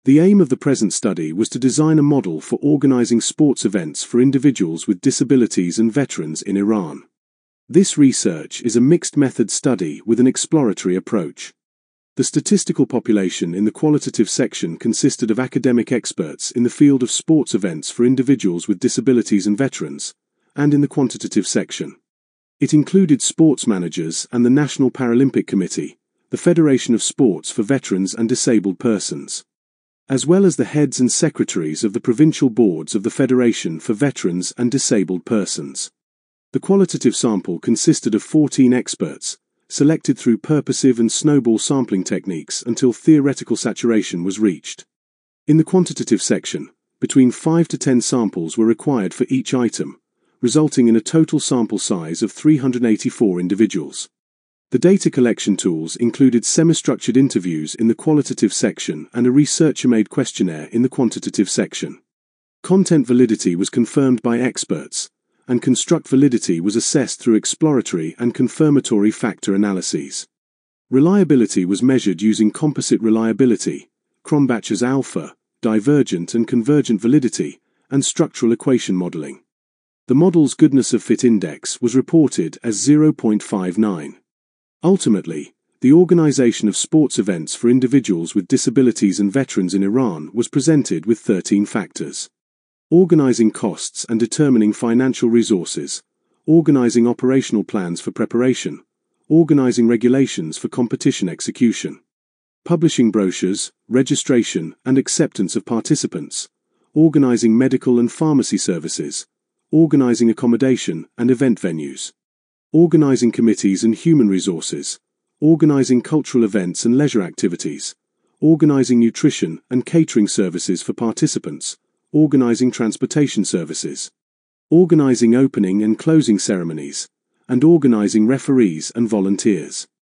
The aim of the present study was to design a model for organizing sports events for individuals with disabilities and veterans in Iran. This research is a mixed-method study with an exploratory approach. The statistical population in the qualitative section consisted of academic experts in the field of sports events for individuals with disabilities and veterans, and in the quantitative section. It included sports managers and the National Paralympic Committee, the Federation of Sports for Veterans and Disabled Persons, as well as the heads and secretaries of the provincial boards of the Federation for Veterans and Disabled Persons. The qualitative sample consisted of 14 experts, selected through purposive and snowball sampling techniques until theoretical saturation was reached. In the quantitative section, between 5 to 10 samples were required for each item, resulting in a total sample size of 384 individuals. The data collection tools included semi-structured interviews in the qualitative section and a researcher-made questionnaire in the quantitative section. Content validity was confirmed by experts, and construct validity was assessed through exploratory and confirmatory factor analyses. Reliability was measured using composite reliability, Cronbach's alpha, divergent and convergent validity, and structural equation modeling. The model's goodness of fit index was reported as 0.59. Ultimately, the organization of sports events for individuals with disabilities and veterans in Iran was presented with 13 factors. Organizing costs and determining financial resources, organizing operational plans for preparation, organizing regulations for competition execution, publishing brochures, registration and acceptance of participants, organizing medical and pharmacy services, organizing accommodation and event venues, organizing committees and human resources, organizing cultural events and leisure activities, organizing nutrition and catering services for participants, organizing transportation services, organizing opening and closing ceremonies, and organizing referees and volunteers.